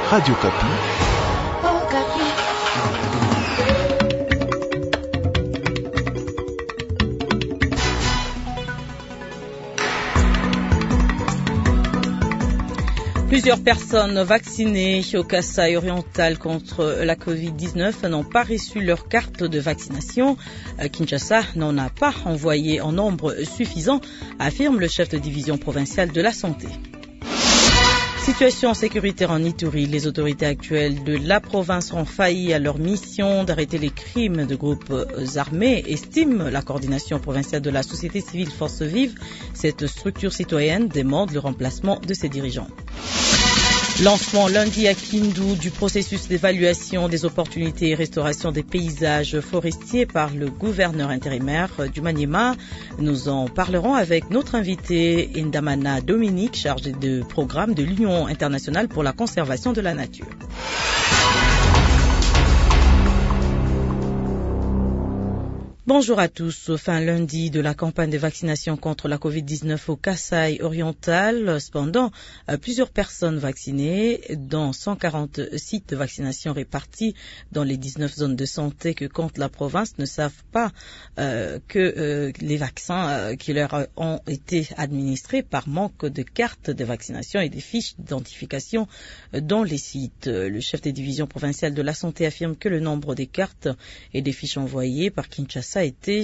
Radio Kapi. Plusieurs personnes vaccinées au Kasaï oriental contre la Covid-19 n'ont pas reçu leur carte de vaccination. Kinshasa n'en a pas envoyé en nombre suffisant, affirme le chef de division provinciale de la santé. Situation sécuritaire en Ituri. Les autorités actuelles de la province ont failli à leur mission d'arrêter les crimes de groupes armés, estime la coordination provinciale de la société civile Force Vive. Cette structure citoyenne demande le remplacement de ses dirigeants. Lancement lundi à Kindu du processus d'évaluation des opportunités et restauration des paysages forestiers par le gouverneur intérimaire du Maniema. Nous en parlerons avec notre invité Ndamana Dominique, chargé de programme de l'Union internationale pour la conservation de la nature. Bonjour à tous. Fin lundi de la campagne de vaccination contre la Covid-19 au Kasaï oriental. Cependant, plusieurs personnes vaccinées dans 140 sites de vaccination répartis dans les 19 zones de santé que compte la province ne savent pas que les vaccins qui leur ont été administrés par manque de cartes de vaccination et des fiches d'identification dans les sites. Le chef des divisions provinciales de la santé affirme que le nombre des cartes et des fiches envoyées par Kinshasa a été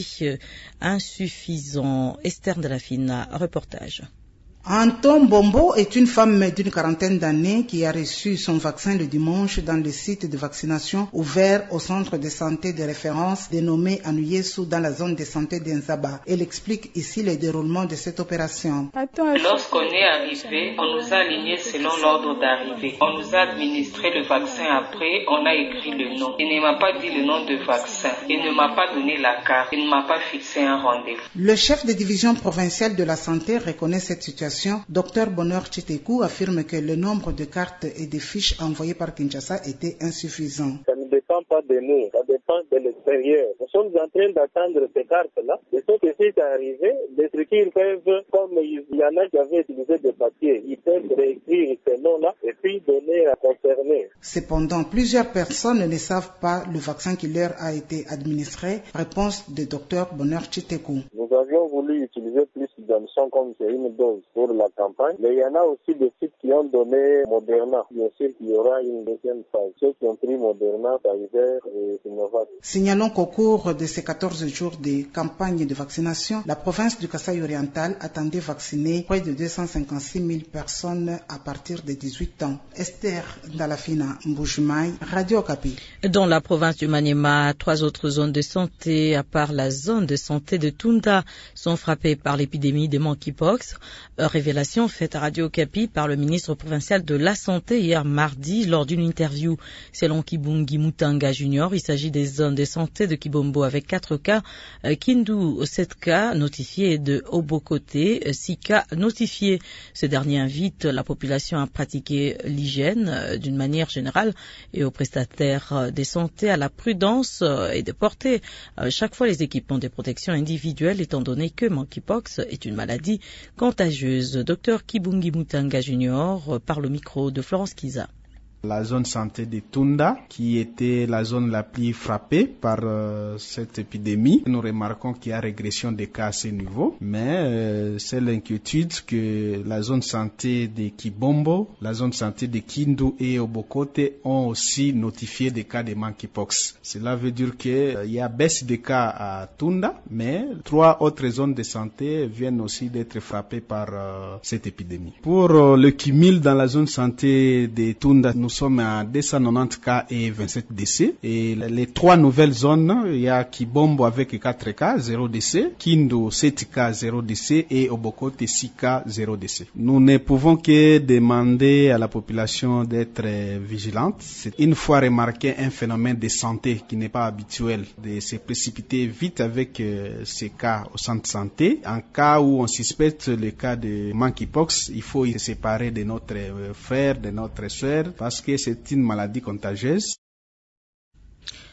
insuffisant. Esther Delafina, reportage. Anton Bombo est une femme d'une quarantaine d'années qui a reçu son vaccin le dimanche dans le site de vaccination ouvert au centre de santé de référence dénommé Anuyesu dans la zone de santé d'Enzaba. Elle explique ici le déroulement de cette opération. Lorsqu'on est arrivé, on nous a alignés selon l'ordre d'arrivée. On nous a administré le vaccin après, on a écrit le nom. Il ne m'a pas dit le nom de vaccin. Il ne m'a pas donné la carte. Il ne m'a pas fixé un rendez-vous. Le chef de division provinciale de la santé reconnaît cette situation. Dr Bonheur Chitekou affirme que le nombre de cartes et de fiches envoyées par Kinshasa était insuffisant. Ça ne dépend pas de nous, ça dépend de l'extérieur. Nous sommes en train d'attendre ces cartes-là. Et ce qui est arrivé, les structures peuvent, comme il y en a qui avaient utilisé des papiers, ils peuvent réécrire ces noms-là et puis donner à concerner. Cependant, plusieurs personnes ne savent pas le vaccin qui leur a été administré. Réponse de Dr Bonheur Chitekou. Nous avions voulu utiliser plus d'admission comme c'est une dose pour la campagne, mais il y en a aussi des sites qui ont donné Moderna. Bien sûr qu'il y aura une deuxième phase. Ceux qui ont pris Moderna, Pfizer et Sinovac. Signalons qu'au cours de ces 14 jours de campagne de vaccination, la province du Kasaï oriental attendait vacciner près de 256 000 personnes à partir de 18 ans. Esther Dalafina Mboujumaï, Radio Kapi. Dans la province du Maniema, 3 autres zones de santé, à part la zone de santé de Tunda, sont frappées par l'épidémie de monkeypox. Révélation faite à Radio Kapi par le ministre provincial de la Santé hier mardi lors d'une interview. Selon Kibungi Mutanga Junior, il s'agit des zones de santé de Kibombo avec 4 cas, Kindu 7 cas notifiés et de Obokote 6 cas notifiés. Ce dernier invite la population à pratiquer l'hygiène d'une manière générale et aux prestataires de santé à la prudence et de porter chaque fois les équipements de protection individuelle étant donné que monkeypox est une maladie contagieuse. Dr Kibungi Mutanga Junior parle au micro de Florence Kiza. La zone santé de Tunda, qui était la zone la plus frappée par cette épidémie. Nous remarquons qu'il y a régression des cas à ce niveau, mais c'est l'inquiétude que la zone santé de Kibombo, la zone santé de Kindu et Obokote ont aussi notifié des cas de monkeypox. Cela veut dire qu'il y a baisse des cas à Tunda, mais 3 autres zones de santé viennent aussi d'être frappées par cette épidémie. Pour le cumul dans la zone santé de Tunda, nous sommes à 290 cas et 27 décès. Et les 3 nouvelles zones, il y a Kibombo avec 4 cas, 0 décès, Kindu 7 cas, 0 décès et Obokote 6 cas, 0 décès. Nous ne pouvons que demander à la population d'être vigilante. C'est une fois remarqué un phénomène de santé qui n'est pas habituel, de se précipiter vite avec ces cas au centre de santé. En cas où on suspecte le cas de monkeypox, il faut se séparer de notre frère, de notre soeur, parce que c'est une maladie contagieuse.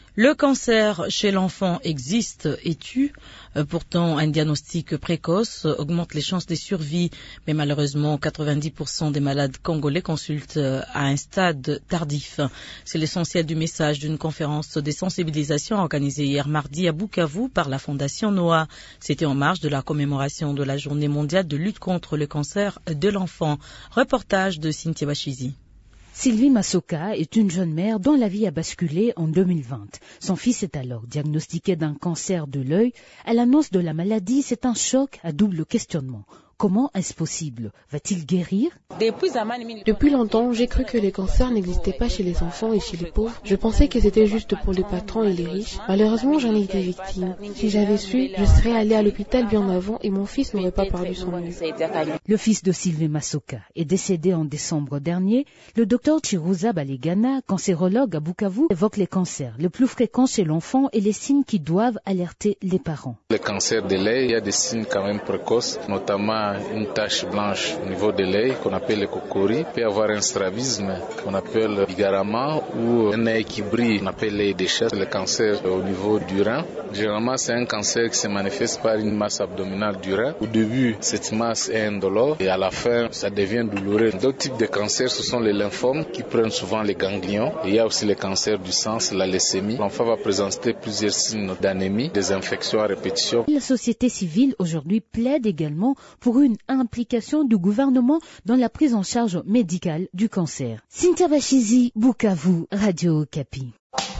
Le cancer chez l'enfant existe et tue. Pourtant, un diagnostic précoce augmente les chances de survie. Mais malheureusement, 90% des malades congolais consultent à un stade tardif. C'est l'essentiel du message d'une conférence de sensibilisation organisée hier mardi à Bukavu par la Fondation Noah. C'était en marge de la commémoration de la Journée mondiale de lutte contre le cancer de l'enfant. Reportage de Cynthia Bachizi. Sylvie Masoka est une jeune mère dont la vie a basculé en 2020. Son fils est alors diagnostiqué d'un cancer de l'œil. À l'annonce de la maladie, c'est un choc à double questionnement. Comment est-ce possible? Va-t-il guérir? Depuis longtemps, j'ai cru que les cancers n'existaient pas chez les enfants et chez les pauvres. Je pensais que c'était juste pour les patrons et les riches. Malheureusement, j'en ai été victime. Si j'avais su, je serais allée à l'hôpital bien avant et mon fils n'aurait pas perdu son œil. Le fils de Sylvie Masoka est décédé en décembre dernier. Le docteur Chiruza Balegana, cancérologue à Bukavu, évoque les cancers les plus fréquents chez l'enfant et les signes qui doivent alerter les parents. Le cancer de l'œil, il y a des signes quand même précoces, notamment une tache blanche au niveau de l'œil qu'on appelle le cocori. Il peut y avoir un strabisme qu'on appelle bigarama ou un œil qui brille, on appelle l'œil de chasse. Le cancer au niveau du rein, généralement c'est un cancer qui se manifeste par une masse abdominale du rein. Au début, cette masse est indolore et à la fin, ça devient douloureux. D'autres types de cancers, ce sont les lymphomes qui prennent souvent les ganglions. Et il y a aussi le cancer du sang, la leucémie. L'enfant va présenter plusieurs signes d'anémie, des infections à répétition. La société civile aujourd'hui plaide également pour une implication du gouvernement dans la prise en charge médicale du cancer. Cynthia Bachizi, Bukavu, Radio Okapi.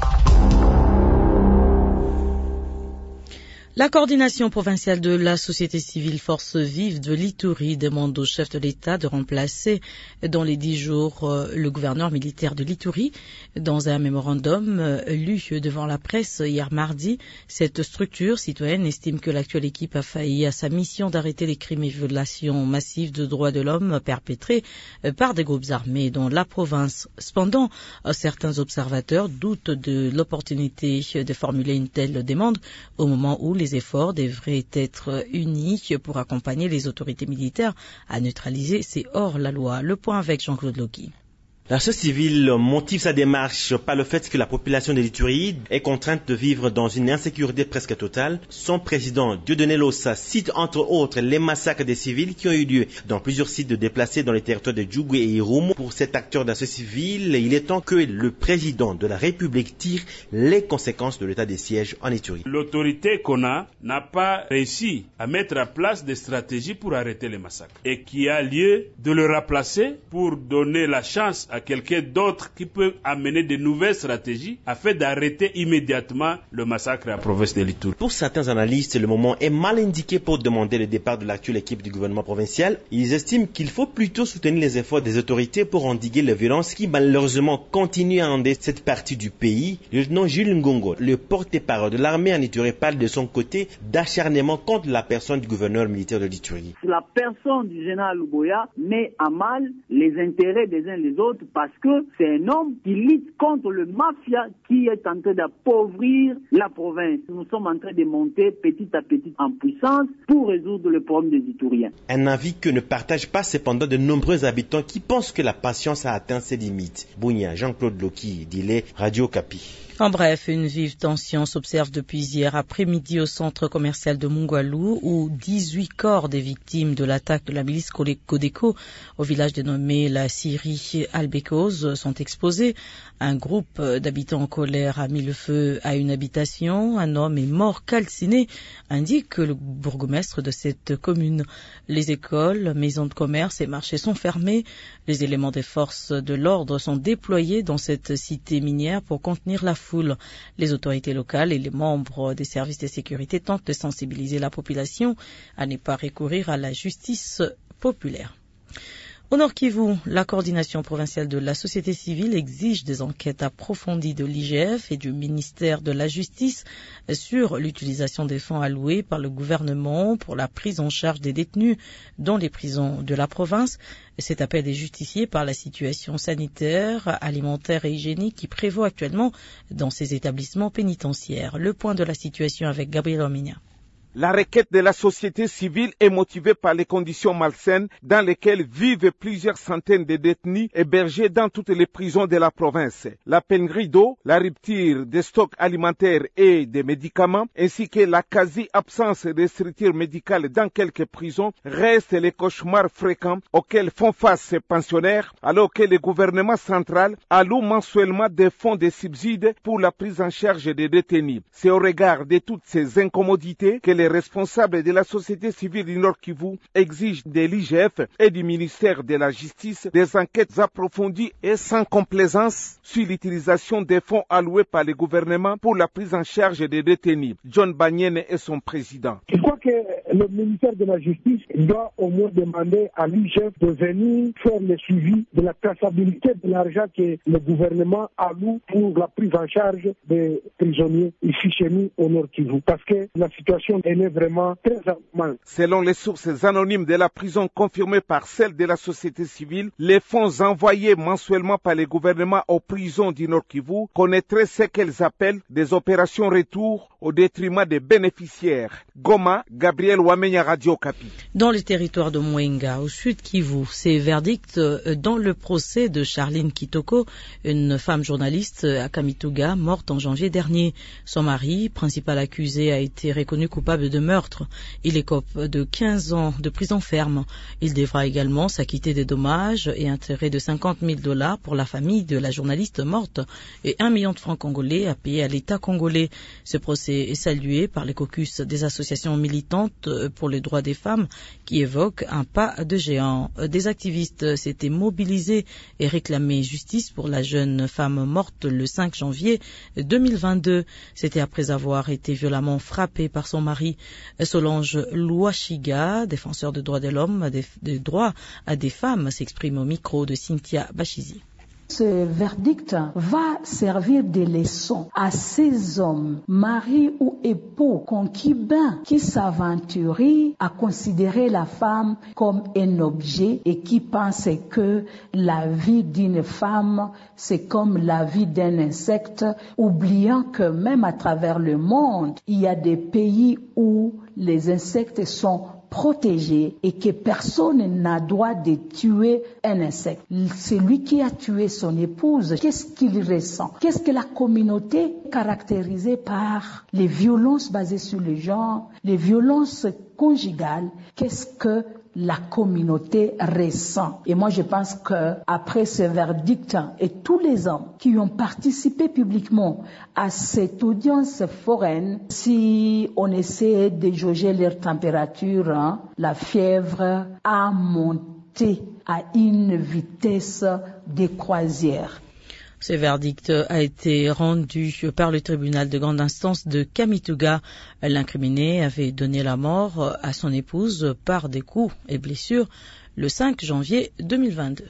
La coordination provinciale de la société civile Force Vive de l'Ituri demande au chef de l'État de remplacer dans les 10 jours le gouverneur militaire de l'Ituri. Dans un mémorandum lu devant la presse hier mardi, cette structure citoyenne estime que l'actuelle équipe a failli à sa mission d'arrêter les crimes et violations massives de droits de l'homme perpétrés par des groupes armés dans la province. Cependant, certains observateurs doutent de l'opportunité de formuler une telle demande au moment où les efforts devraient être unis pour accompagner les autorités militaires à neutraliser ces hors-la-loi. Le point avec Jean-Claude Loki. La société civile motive sa démarche par le fait que la population de l'Ituri est contrainte de vivre dans une insécurité presque totale. Son président, Dieudonné Lossa, cite entre autres les massacres des civils qui ont eu lieu dans plusieurs sites de déplacés dans les territoires de Djougou et Irumu. Pour cet acteur de la société civile, il est temps que le président de la République tire les conséquences de l'état des sièges en Ituri. L'autorité qu'on a n'a pas réussi à mettre en place des stratégies pour arrêter les massacres et qui a lieu de le remplacer pour donner la chance à quelqu'un d'autre qui peut amener de nouvelles stratégies afin d'arrêter immédiatement le massacre à la province de l'Ituri. Pour certains analystes, le moment est mal indiqué pour demander le départ de l'actuelle équipe du gouvernement provincial. Ils estiment qu'il faut plutôt soutenir les efforts des autorités pour endiguer les violences qui malheureusement continuent à ender cette partie du pays. Le lieutenant Jules Ngongo, le porte-parole de l'armée en Ituri, parle de son côté d'acharnement contre la personne du gouverneur militaire de l'Ituri. La personne du général Luboya met à mal les intérêts des uns des autres parce que c'est un homme qui lutte contre le mafia qui est en train d'appauvrir la province. Nous sommes en train de monter petit à petit en puissance pour résoudre le problème des Ituriens. Un avis que ne partagent pas cependant de nombreux habitants qui pensent que la patience a atteint ses limites. Bounia, Jean-Claude Loki, Dilé, Radio Okapi. En bref, une vive tension s'observe depuis hier après-midi au centre commercial de Mungwalu où 18 corps des victimes de l'attaque de la milice Codeco au village dénommé la Syrie Albécose sont exposés. Un groupe d'habitants en colère a mis le feu à une habitation. Un homme est mort calciné, indique le bourgmestre de cette commune. Les écoles, maisons de commerce et marchés sont fermés. Les éléments des forces de l'ordre sont déployés dans cette cité minière pour contenir la foule. Les autorités locales et les membres des services de sécurité tentent de sensibiliser la population à ne pas recourir à la justice populaire. Au Nord Kivu, la coordination provinciale de la société civile exige des enquêtes approfondies de l'IGF et du ministère de la Justice sur l'utilisation des fonds alloués par le gouvernement pour la prise en charge des détenus dans les prisons de la province. Cet appel est justifié par la situation sanitaire, alimentaire et hygiénique qui prévaut actuellement dans ces établissements pénitentiaires. Le point de la situation avec Gabriel Omenia. La requête de la société civile est motivée par les conditions malsaines dans lesquelles vivent plusieurs centaines de détenus hébergés dans toutes les prisons de la province. La pénurie d'eau, la rupture des stocks alimentaires et des médicaments, ainsi que la quasi-absence de structures médicales dans quelques prisons restent les cauchemars fréquents auxquels font face ces pensionnaires, alors que le gouvernement central alloue mensuellement des fonds de subsides pour la prise en charge des détenus. C'est au regard de toutes ces incommodités que les responsables de la société civile du Nord Kivu exigent de l'IGF et du ministère de la Justice des enquêtes approfondies et sans complaisance sur l'utilisation des fonds alloués par le gouvernement pour la prise en charge des détenus. John Banyene est son président. Je crois que le ministère de la Justice doit au moins demander à l'IGF de venir faire le suivi de la traçabilité de l'argent que le gouvernement alloue pour la prise en charge des prisonniers ici chez nous au Nord Kivu. Parce que la situation elle est vraiment très alarmante. Selon les sources anonymes de la prison confirmées par celles de la société civile, les fonds envoyés mensuellement par le gouvernement aux prisons du Nord Kivu connaîtraient ce qu'elles appellent des opérations retour au détriment des bénéficiaires. Goma, Gabriel Wamenya, Radio Okapi. Dans les territoires de Mwenga, au sud Kivu, c'est verdict dans le procès de Charline Kitoko, une femme journaliste à Kamituga, morte en janvier dernier. Son mari, principal accusé, a été reconnu coupable de meurtre. Il écope de 15 ans de prison ferme. Il devra également s'acquitter des dommages et intérêts de $50,000 pour la famille de la journaliste morte et 1 million de francs congolais à payer à l'État congolais. Ce procès est salué par les caucus des associations militantes pour les droits des femmes qui évoquent un pas de géant. Des activistes s'étaient mobilisés et réclamaient justice pour la jeune femme morte le 5 janvier 2022. C'était après avoir été violemment frappée par son mari. Solange Louachiga, défenseur des droits de l'homme, des droits à des femmes, s'exprime au micro de Cynthia Bachizi. Ce verdict va servir de leçon à ces hommes, maris ou époux, concubins, qui s'aventurent à considérer la femme comme un objet et qui pensent que la vie d'une femme, c'est comme la vie d'un insecte, oubliant que même à travers le monde, il y a des pays où les insectes sont protégé et que personne n'a droit de tuer un insecte. Celui qui a tué son épouse, qu'est-ce qu'il ressent? Qu'est-ce que la communauté caractérisée par les violences basées sur le genre, les violences conjugales, qu'est-ce que la communauté ressent? Et moi je pense que après ce verdict et tous les hommes qui ont participé publiquement à cette audience foraine, si on essaie de jauger leur température, la fièvre a monté à une vitesse de croisière. Ce verdict a été rendu par le tribunal de grande instance de Kamituga. L'incriminé avait donné la mort à son épouse par des coups et blessures le 5 janvier 2022.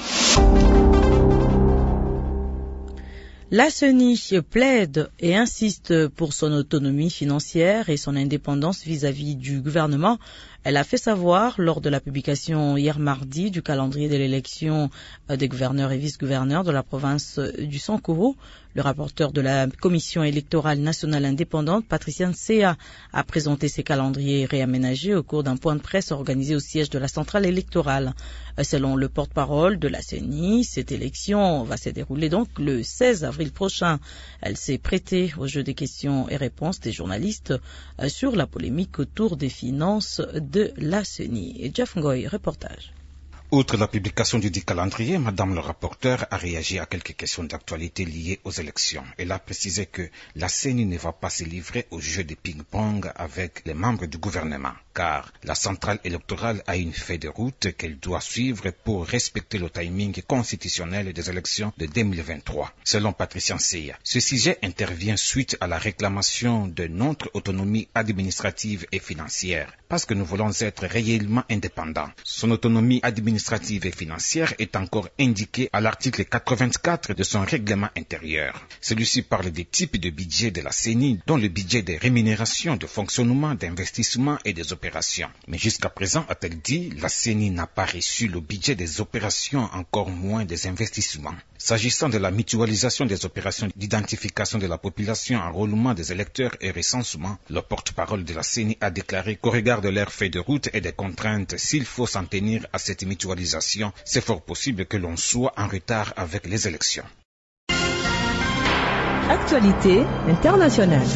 La CENI plaide et insiste pour son autonomie financière et son indépendance vis-à-vis du gouvernement. Elle a fait savoir lors de la publication hier mardi du calendrier de l'élection des gouverneurs et vice-gouverneurs de la province du Sankuru. Le rapporteur de la Commission électorale nationale indépendante, Patricia Nsea, a présenté ses calendriers réaménagés au cours d'un point de presse organisé au siège de la centrale électorale. Selon le porte-parole de la CENI, cette élection va se dérouler donc le 16 avril prochain. Elle s'est prêtée au jeu des questions et réponses des journalistes sur la polémique autour des finances de la CENI. Et Jeff Ngoy, reportage. Outre la publication du dit calendrier, Madame le rapporteur a réagi à quelques questions d'actualité liées aux élections. Elle a précisé que la CENI ne va pas se livrer au jeu de ping-pong avec les membres du gouvernement, car la centrale électorale a une feuille de route qu'elle doit suivre pour respecter le timing constitutionnel des élections de 2023. Selon Patricia Nsea, ce sujet intervient suite à la réclamation de notre autonomie administrative et financière, parce que nous voulons être réellement indépendants. Son autonomie administrative et financière est encore indiquée à l'article 84 de son règlement intérieur. Celui-ci parle des types de budget de la CENI, dont le budget des rémunérations, de fonctionnement, d'investissement et des opérations opérations. Mais jusqu'à présent, a-t-elle dit, la CENI n'a pas reçu le budget des opérations, encore moins des investissements. S'agissant de la mutualisation des opérations d'identification de la population, enrôlement des électeurs et recensement, le porte-parole de la CENI a déclaré qu'au regard de leur feuille de route et des contraintes, s'il faut s'en tenir à cette mutualisation, c'est fort possible que l'on soit en retard avec les élections. Actualité internationale.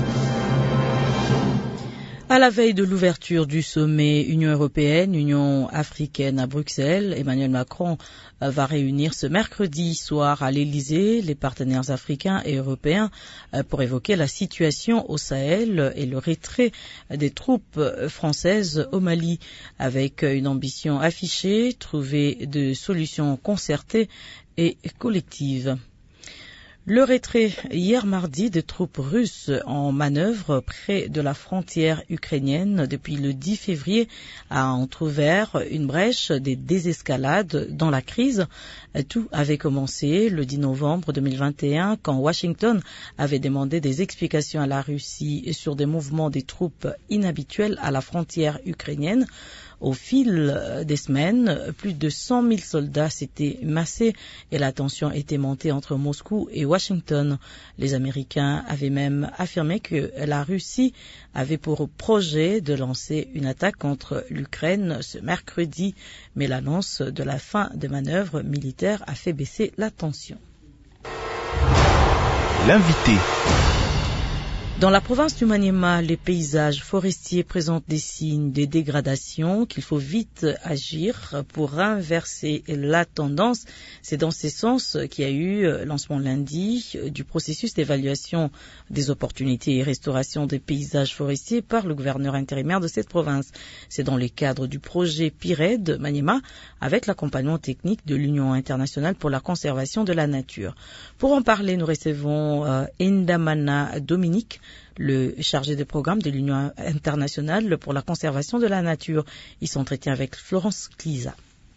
À la veille de l'ouverture du sommet Union européenne-Union africaine à Bruxelles, Emmanuel Macron va réunir ce mercredi soir à l'Élysée les partenaires africains et européens pour évoquer la situation au Sahel et le retrait des troupes françaises au Mali, avec une ambition affichée, trouver des solutions concertées et collectives. Le retrait hier mardi des troupes russes en manœuvre près de la frontière ukrainienne depuis le 10 février a entrouvert une brèche des désescalades dans la crise. Tout avait commencé le 10 novembre 2021 quand Washington avait demandé des explications à la Russie sur des mouvements des troupes inhabituels à la frontière ukrainienne. Au fil des semaines, plus de 100 000 soldats s'étaient massés et la tension était montée entre Moscou et Washington. Les Américains avaient même affirmé que la Russie avait pour projet de lancer une attaque contre l'Ukraine ce mercredi, mais l'annonce de la fin des manœuvres militaires a fait baisser la tension. L'invité. Dans la province du Maniema, les paysages forestiers présentent des signes de dégradation qu'il faut vite agir pour inverser la tendance. C'est dans ce sens qu'il y a eu lancement lundi du processus d'évaluation des opportunités et restauration des paysages forestiers par le gouverneur intérimaire de cette province. C'est dans le cadre du projet PIRED Maniema avec l'accompagnement technique de l'Union internationale pour la conservation de la nature. Pour en parler, nous recevons Ndamana Dominique, le chargé de programme de l'Union internationale pour la conservation de la nature. Il s'entretient avec Florence Clisa.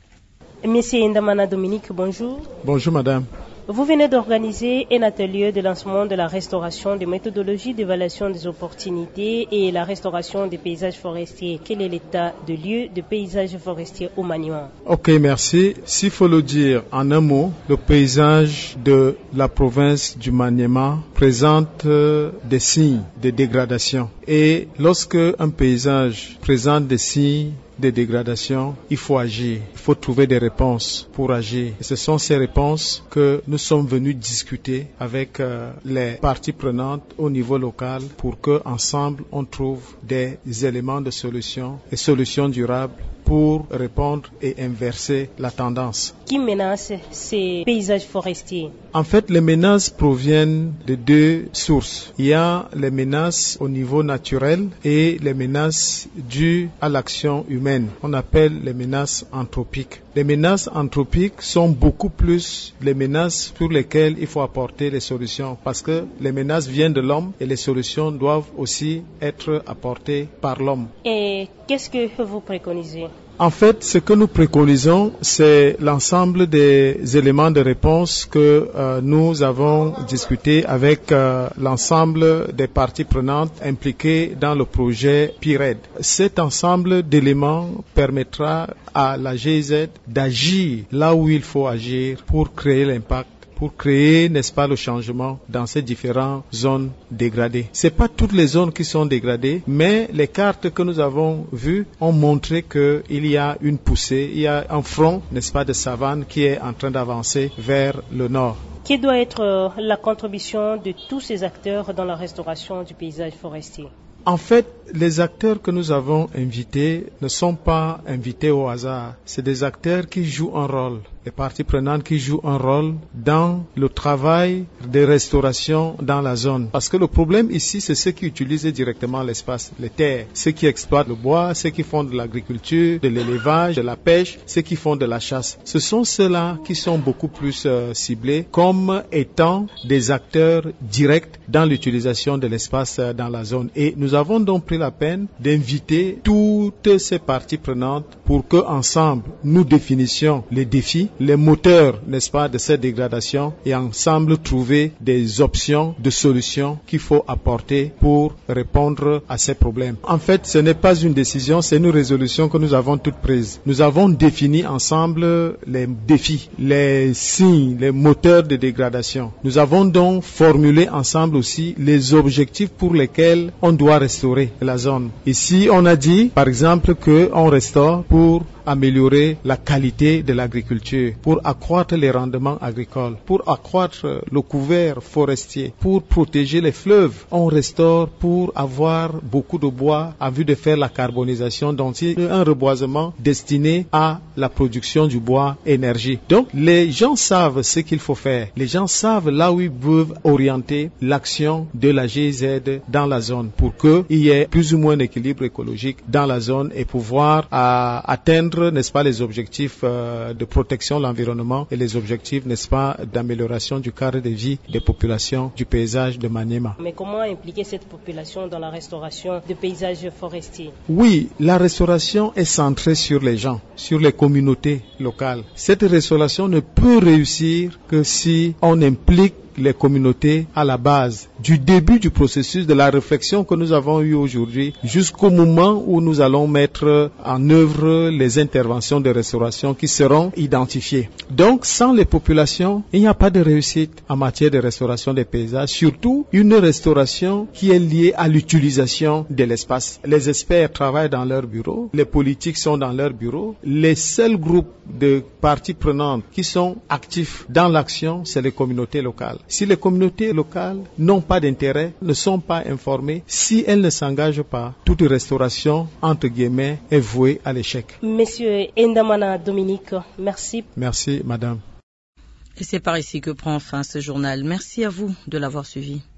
Monsieur Ndamana Dominique, bonjour. Bonjour madame. Vous venez d'organiser un atelier de lancement de la restauration des méthodologies d'évaluation des opportunités et la restauration des paysages forestiers. Quel est l'état de lieu de paysages forestiers au Maniema? Ok, merci. S'il faut le dire en un mot, le paysage de la province du Maniema présente des signes de dégradation. Et lorsque un paysage présente des signes de dégradation, il faut agir. Il faut trouver des réponses pour agir. Et ce sont ces réponses que nous sommes venus discuter avec les parties prenantes au niveau local pour que ensemble on trouve des éléments de solution et solutions durables pour répondre et inverser la tendance. Qui menace ces paysages forestiers? En fait, les menaces proviennent de deux sources. Il y a les menaces au niveau naturel et les menaces dues à l'action humaine. On appelle les menaces anthropiques. Les menaces anthropiques sont beaucoup plus les menaces sur lesquelles il faut apporter les solutions parce que les menaces viennent de l'homme et les solutions doivent aussi être apportées par l'homme. Et qu'est-ce que vous préconisez? En fait, ce que nous préconisons, c'est l'ensemble des éléments de réponse que nous avons discuté avec l'ensemble des parties prenantes impliquées dans le projet PIRED. Cet ensemble d'éléments permettra à la GIZ d'agir là où il faut agir pour créer l'impact, pour créer, n'est-ce pas, le changement dans ces différentes zones dégradées. C'est pas toutes les zones qui sont dégradées, mais les cartes que nous avons vues ont montré qu'il y a une poussée, il y a un front, n'est-ce pas, de savane qui est en train d'avancer vers le nord. Quelle doit être la contribution de tous ces acteurs dans la restauration du paysage forestier? En fait, les acteurs que nous avons invités ne sont pas invités au hasard. C'est des acteurs qui jouent un rôle, les parties prenantes qui jouent un rôle dans le travail de restauration dans la zone. Parce que le problème ici, c'est ceux qui utilisent directement l'espace, les terres, ceux qui exploitent le bois, ceux qui font de l'agriculture, de l'élevage, de la pêche, ceux qui font de la chasse. Ce sont ceux-là qui sont beaucoup plus ciblés comme étant des acteurs directs dans l'utilisation de l'espace dans la zone. Et nous avons donc pris la peine d'inviter toutes ces parties prenantes pour que ensemble nous définissions les défis, les moteurs, n'est-ce pas, de cette dégradation et ensemble trouver des options de solutions qu'il faut apporter pour répondre à ces problèmes. En fait, ce n'est pas une décision, c'est une résolution que nous avons toutes prises. Nous avons défini ensemble les défis, les signes, les moteurs de dégradation. Nous avons donc formulé ensemble aussi les objectifs pour lesquels on doit restaurer la zone. Ici, on a dit, par exemple, qu'on restaure pour améliorer la qualité de l'agriculture, pour accroître les rendements agricoles, pour accroître le couvert forestier, pour protéger les fleuves. On restaure pour avoir beaucoup de bois en vue de faire la carbonisation, donc c'est un reboisement destiné à la production du bois énergie. Donc les gens savent ce qu'il faut faire. Les gens savent là où ils peuvent orienter l'action de la GIZ dans la zone pour qu'il y ait plus ou moins d'équilibre écologique dans la zone et pouvoir atteindre, n'est-ce pas, les objectifs de protection de l'environnement et les objectifs, n'est-ce pas, d'amélioration du cadre de vie des populations du paysage de Maniema. Mais comment impliquer cette population dans la restauration des paysages forestiers? Oui, la restauration est centrée sur les gens, sur les communautés locales. Cette restauration ne peut réussir que si on implique les communautés à la base, du début du processus de la réflexion que nous avons eu aujourd'hui jusqu'au moment où nous allons mettre en œuvre les interventions de restauration qui seront identifiées. Donc, sans les populations, il n'y a pas de réussite en matière de restauration des paysages, surtout une restauration qui est liée à l'utilisation de l'espace. Les experts travaillent dans leurs bureaux, les politiques sont dans leurs bureaux, les seuls groupes de parties prenantes qui sont actifs dans l'action, c'est les communautés locales. Si les communautés locales n'ont pas d'intérêt, ne sont pas informées, si elles ne s'engagent pas, toute restauration, entre guillemets, est vouée à l'échec. Monsieur Ndamana Dominique, merci. Merci, madame. Et c'est par ici que prend fin ce journal. Merci à vous de l'avoir suivi.